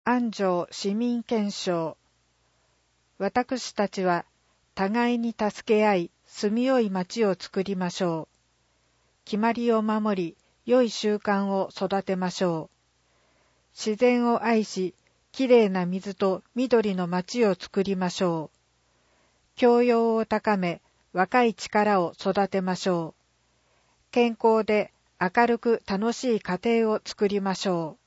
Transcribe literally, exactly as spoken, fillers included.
安城市民憲章。私たちは互いに助け合い、住みよい町を作りましょう。決まりを守り、良い習慣を育てましょう。自然を愛し、きれいな水と緑の町を作りましょう。教養を高め、若い力を育てましょう。健康で明るく楽しい家庭を作りましょう。